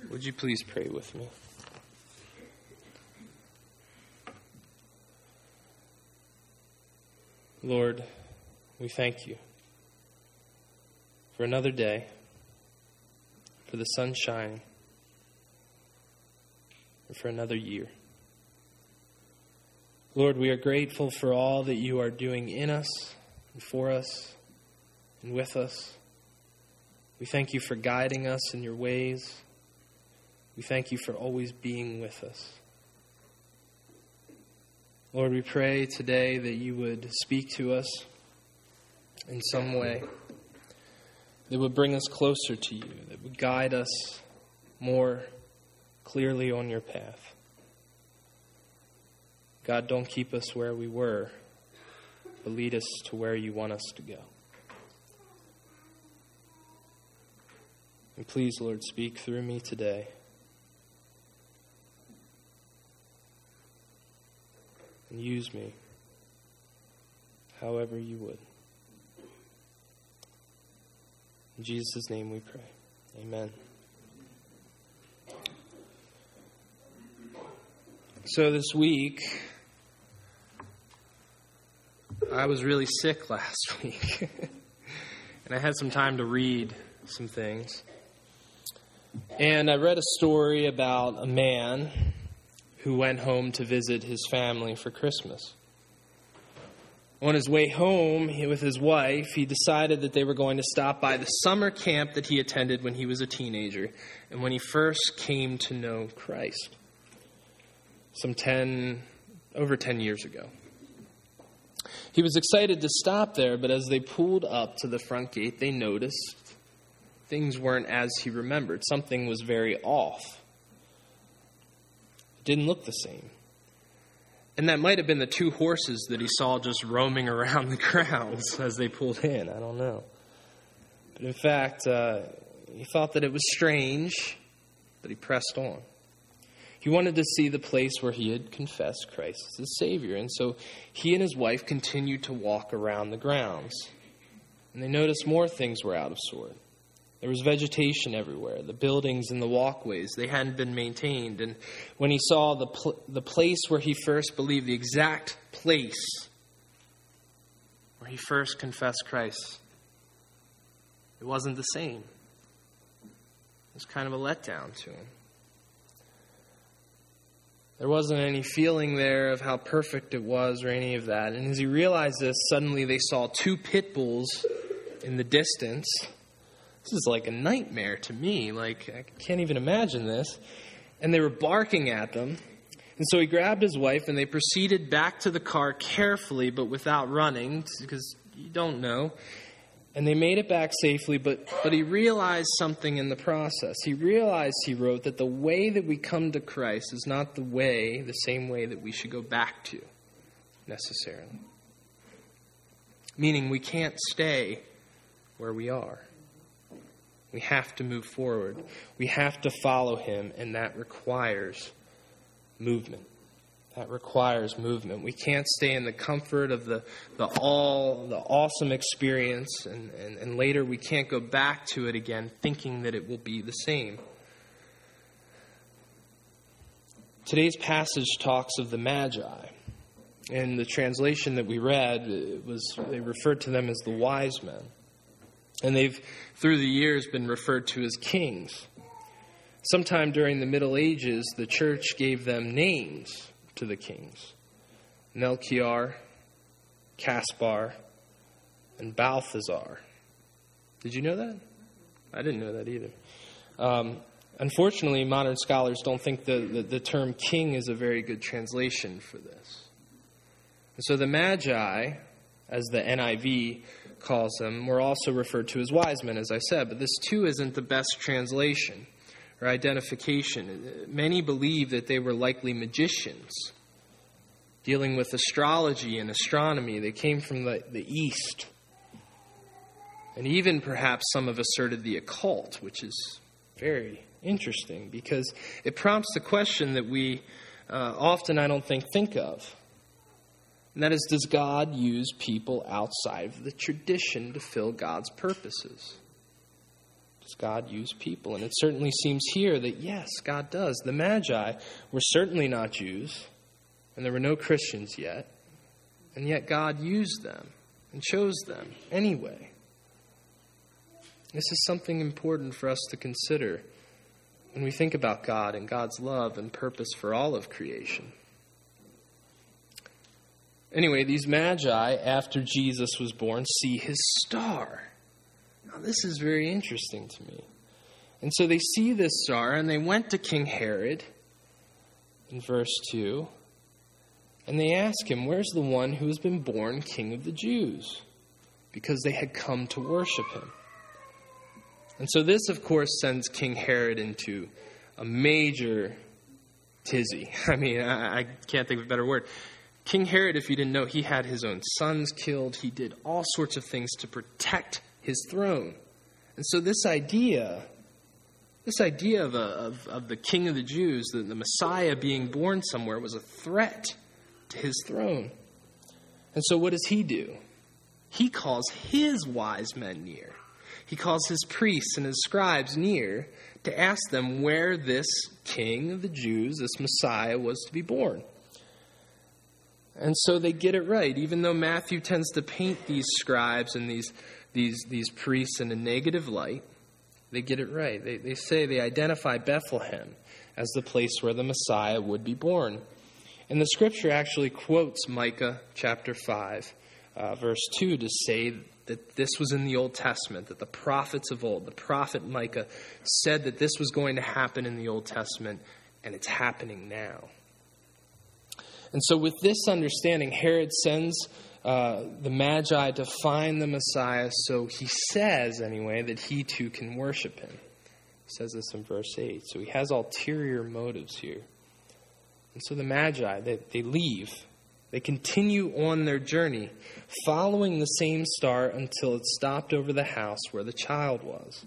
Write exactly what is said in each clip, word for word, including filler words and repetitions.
Would you please pray with me? Lord, we thank you for another day, for the sun shining, and for another year. Lord, we are grateful for all that you are doing in us and for us and with us. We thank you for guiding us in your ways. We thank you for always being with us. Lord, we pray today that you would speak to us in some way that would bring us closer to you, that would guide us more clearly on your path. God, don't keep us where we were, but lead us to where you want us to go. And please, Lord, speak through me today. And use me however you would. In Jesus' name we pray. Amen. So this week, I was really sick last week. And I had some time to read some things. And I read a story about a man who went home to visit his family for Christmas. On his way home he, with his wife, he decided that they were going to stop by the summer camp that he attended when he was a teenager and when he first came to know Christ, some ten, over ten years ago. He was excited to stop there, but as they pulled up to the front gate, they noticed things weren't as he remembered. Something was very off. Didn't look the same. And that might have been the two horses that he saw just roaming around the grounds as they pulled in. I don't know. But in fact, uh, he thought that it was strange, but he pressed on. He wanted to see the place where he had confessed Christ as his Savior. And so he and his wife continued to walk around the grounds. And they noticed more things were out of sort. There was vegetation everywhere. The buildings and the walkways, they hadn't been maintained. And when he saw the pl- the place where he first believed, the exact place where he first confessed Christ, it wasn't the same. It was kind of a letdown to him. There wasn't any feeling there of how perfect it was or any of that. And as he realized this, suddenly they saw two pit bulls in the distance. This is like a nightmare to me. Like, I can't even imagine this. And they were barking at them. And so he grabbed his wife and they proceeded back to the car carefully, but without running, because you don't know. And they made it back safely, but, but he realized something in the process. He realized, he wrote, that the way that we come to Christ is not the way, the same way that we should go back to, necessarily. Meaning we can't stay where we are. We have to move forward. We have to follow him, and that requires movement. That requires movement. We can't stay in the comfort of the, the all the awesome experience, and, and, and later we can't go back to it again thinking that it will be the same. Today's passage talks of the Magi. In the translation that we read, it was they referred to them as the wise men. And they've, through the years, been referred to as kings. Sometime during the Middle Ages, the church gave them names to the kings. Melchior, Caspar, and Balthazar. Did you know that? I didn't know that either. Um, unfortunately, modern scholars don't think the, the, the term king is a very good translation for this. And so the Magi, as the N I V calls them, were also referred to as wise men, as I said. But this, too, isn't the best translation or identification. Many believe that they were likely magicians dealing with astrology and astronomy. They came from the, the East. And even perhaps some have asserted the occult, which is very interesting because it prompts the question that we uh, often, I don't think, think of. And that is, does God use people outside of the tradition to fill God's purposes? Does God use people? And it certainly seems here that, yes, God does. The Magi were certainly not Jews, and there were no Christians yet, and yet God used them and chose them anyway. This is something important for us to consider when we think about God and God's love and purpose for all of creation. Anyway, these Magi, after Jesus was born, see his star. Now, this is very interesting to me. And so they see this star, and they went to King Herod, in verse two, and they ask him, "Where's the one who has been born King of the Jews?" Because they had come to worship him. And so this, of course, sends King Herod into a major tizzy. I mean, I, I can't think of a better word. King Herod, if you didn't know, he had his own sons killed. He did all sorts of things to protect his throne. And so this idea, this idea of, a, of, of the King of the Jews, the, the Messiah being born somewhere, was a threat to his throne. And so what does he do? He calls his wise men near. He calls his priests and his scribes near to ask them where this King of the Jews, this Messiah, was to be born. And so they get it right, even though Matthew tends to paint these scribes and these these these priests in a negative light. They get it right. They, they say, they identify Bethlehem as the place where the Messiah would be born. And the scripture actually quotes Micah chapter five, uh, verse two, to say that this was in the Old Testament, that the prophets of old, the prophet Micah, said that this was going to happen in the Old Testament, and it's happening now. And so with this understanding, Herod sends uh, the Magi to find the Messiah, so he says, anyway, that he too can worship him. He says this in verse eight. So he has ulterior motives here. And so the Magi, they, they leave. They continue on their journey, following the same star until it stopped over the house where the child was.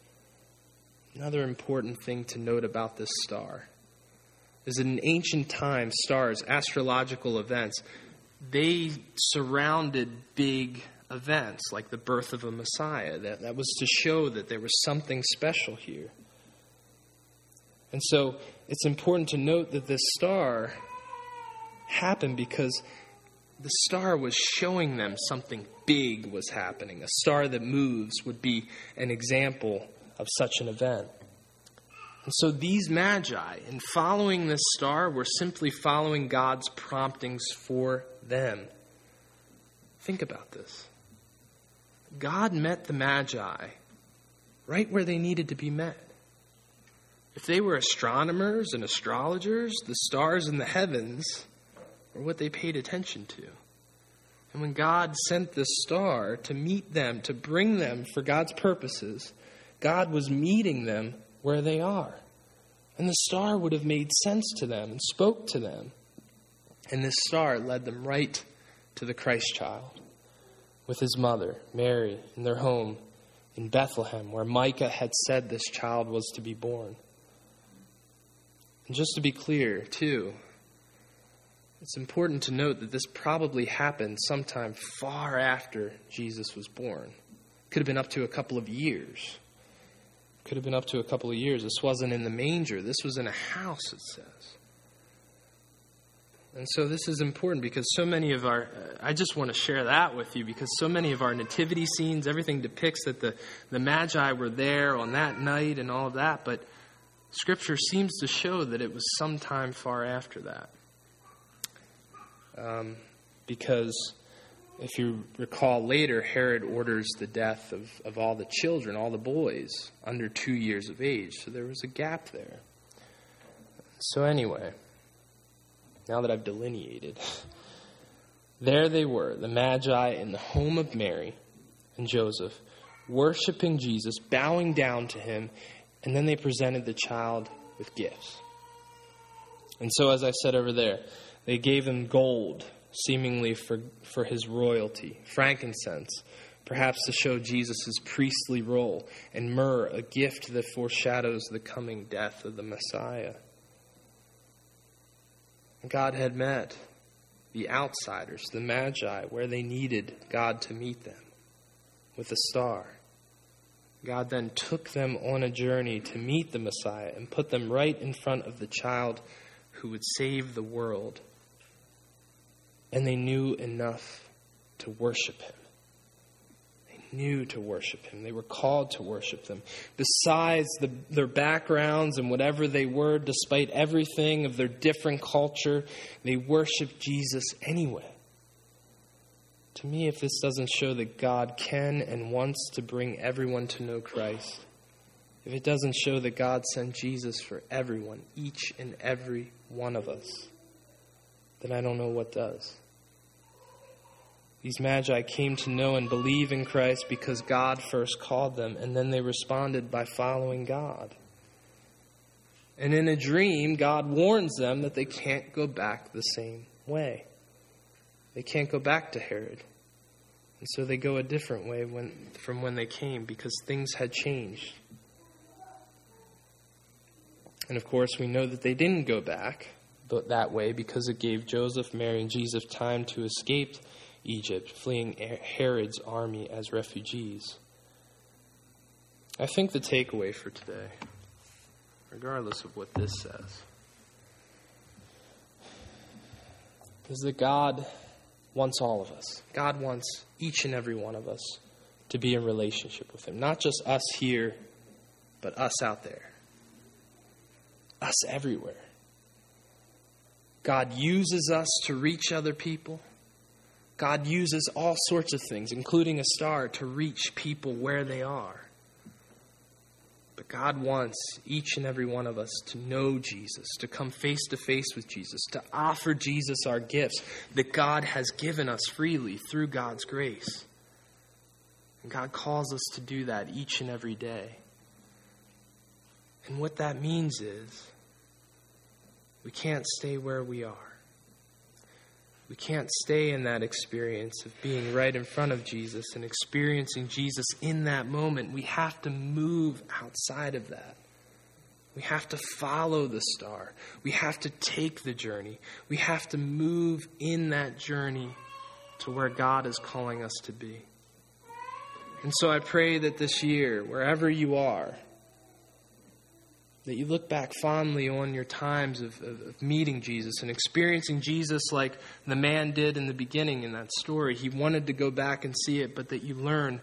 Another important thing to note about this star is that in ancient times, stars, astrological events, they surrounded big events like the birth of a Messiah. That, that was to show that there was something special here. And so it's important to note that this star happened because the star was showing them something big was happening. A star that moves would be an example of such an event. And so these Magi, in following this star, were simply following God's promptings for them. Think about this. God met the Magi right where they needed to be met. If they were astronomers and astrologers, the stars in the heavens were what they paid attention to. And when God sent this star to meet them, to bring them for God's purposes, God was meeting them where they are. And the star would have made sense to them and spoke to them. And this star led them right to the Christ child with his mother, Mary, in their home in Bethlehem, where Micah had said this child was to be born. And just to be clear, too, it's important to note that this probably happened sometime far after Jesus was born. Could have been up to a couple of years. Could have been up to a couple of years. This wasn't in the manger. This was in a house, it says. And so this is important because so many of our, uh, I just want to share that with you because so many of our nativity scenes, everything depicts that the, the Magi were there on that night and all of that, but Scripture seems to show that it was sometime far after that. Um, because if you recall later, Herod orders the death of, of all the children, all the boys under two years of age. So there was a gap there. So anyway, now that I've delineated, there they were, the Magi in the home of Mary and Joseph, worshiping Jesus, bowing down to him, and then they presented the child with gifts. And so, as I said over there, they gave him gold, seemingly for, for his royalty, frankincense, perhaps to show Jesus' priestly role, and myrrh, a gift that foreshadows the coming death of the Messiah. God had met the outsiders, the Magi, where they needed God to meet them, with a star. God then took them on a journey to meet the Messiah and put them right in front of the child who would save the world. And they knew enough to worship him. They knew to worship him. They were called to worship them. Besides the, their backgrounds and whatever they were, despite everything of their different culture, they worshiped Jesus anyway. To me, if this doesn't show that God can and wants to bring everyone to know Christ, if it doesn't show that God sent Jesus for everyone, each and every one of us, then I don't know what does. These Magi came to know and believe in Christ because God first called them, and then they responded by following God. And in a dream, God warns them that they can't go back the same way. They can't go back to Herod. And so they go a different way when, from when they came, because things had changed. And of course, we know that they didn't go back that way because it gave Joseph, Mary, and Jesus time to escape Egypt, fleeing Herod's army as refugees. I think the takeaway for today, regardless of what this says, is that God wants all of us. God wants each and every one of us to be in relationship with him. Not just us here, but us out there. Us everywhere. God uses us to reach other people. God uses all sorts of things, including a star, to reach people where they are. But God wants each and every one of us to know Jesus, to come face to face with Jesus, to offer Jesus our gifts that God has given us freely through God's grace. And God calls us to do that each and every day. And what that means is we can't stay where we are. We can't stay in that experience of being right in front of Jesus and experiencing Jesus in that moment. We have to move outside of that. We have to follow the star. We have to take the journey. We have to move in that journey to where God is calling us to be. And so I pray that this year, wherever you are, that you look back fondly on your times of, of, of meeting Jesus and experiencing Jesus like the man did in the beginning in that story. He wanted to go back and see it, but that you learn,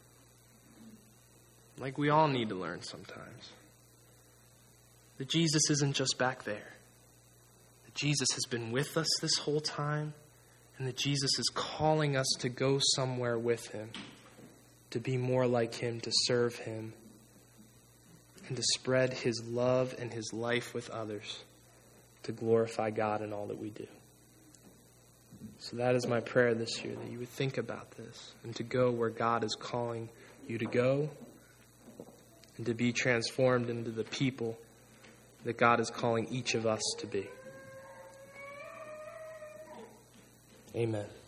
like we all need to learn sometimes, that Jesus isn't just back there. That Jesus has been with us this whole time, and that Jesus is calling us to go somewhere with him, to be more like him, to serve him, and to spread his love and his life with others, to glorify God in all that we do. So that is my prayer this year, that you would think about this and to go where God is calling you to go and to be transformed into the people that God is calling each of us to be. Amen.